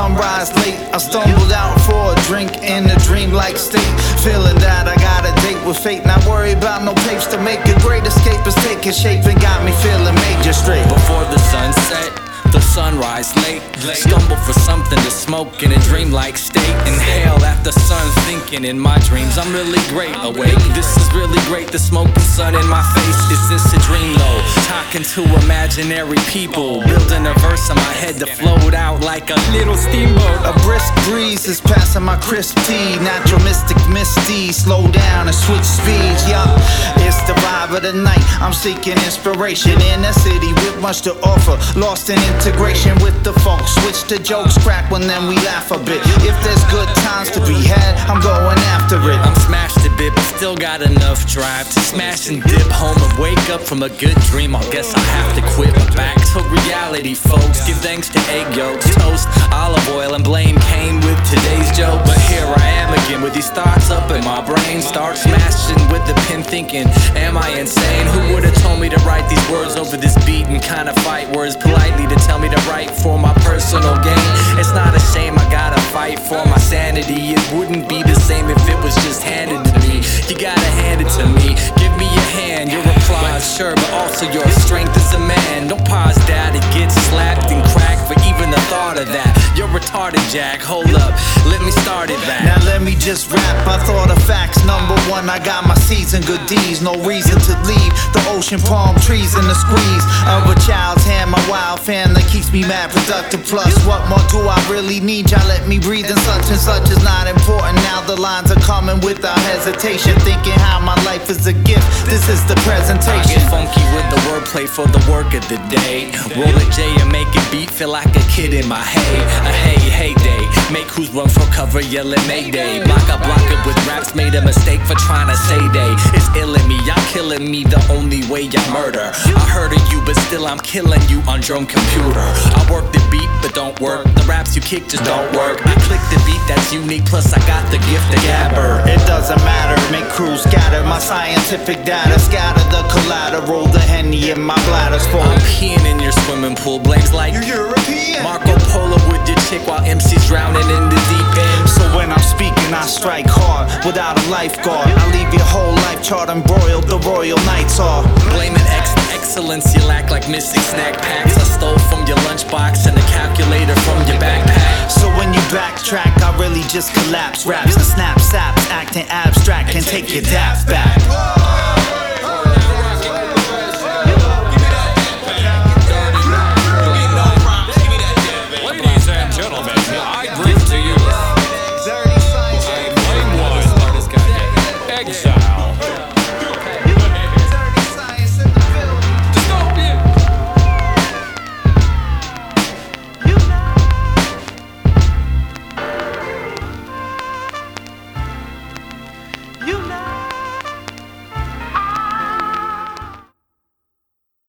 sunrise late, I stumbled out for a drink in a dreamlike state, feeling that I got a date with fate. Not worry about no papes to make a great escape is taking shape and got me feeling major straight. Before the sunset, the sunrise late, stumble for something to smoke in a dreamlike state. Inhale at the sun, thinking in my dreams I'm really great. Awake, this is really great. The smoking sun in my face, is this a dream though? Talking to imaginary people, building a verse in my head to float out like a little steamboat. A brisk breeze is passing my crisp tea, natural mystic misty, slow down and switch speeds. Yup, it's the vibe of the night. I'm seeking inspiration in a city with much to offer, lost in integration with the folk. Switch to jokes, crack one, then we laugh a bit. If there's good times to be had, I'm going after it. I'm smashed a bit, but still got enough drive to smash and dip home and wake up from a good dream. I guess I have to quit, but back to reality, folks. Give thanks to egg yolks, toast, olive oil, and blame came with today's joke. But here I am again with these thoughts up in my brain. Start smashing with the pen, thinking, am I insane? Who would've told me to write these words over this beat and kind of fight words politely to tell me to write for my personal gain? It's not a shame, I gotta fight for my sanity. It wouldn't be the same if it was just handed to me. You gotta hand it to me, give me your hand, your applause, sure, but also your strength as a man. Don't pause that, it gets slapped and cracked for even the thought of that. You're retarded, Jack, hold up, let me start it back. Now let me just rap, I thought of facts. Number one, I got my C's and good D's. No reason to leave the ocean, palm trees in the squeeze of a child's hand. My wild fan that keeps me mad productive. Plus, what more do I really need? Y'all let me breathe, and such is not important. Now the lines are coming without hesitation, thinking how my life is a gift. This is the presentation. I get funky with the wordplay for the work of the day. Roll a J and make it beat feel like a kid in my hay. A hey day, make who's run for cover yelling mayday. Block it with raps, made a mistake for trying to say they. It's ill in me, y'all killing me the only way y'all murder. I heard of you, but still I'm killing you on drum computer. I work the beat, but don't work. The raps you kick just don't work. I click the beat that's unique, plus I got the gift of gabber. It doesn't matter, make crews scatter. My scientific data scatter the collateral. The Henny in my bladder's full. I'm peeing in your swimming pool, blames like You're European. Marco Polo with your chick while MC's drowning in the deep end. So when I'm speaking, I strike hard without a lifeguard. I leave your whole life chart embroiled. The Royal Knights are blaming excellence, you lack like missing snack packs. I stole from your lunchbox and a calculator from your backpack. So when you backtrack, I really just collapse. Raps and snap saps, acting abstract, and take your daps back.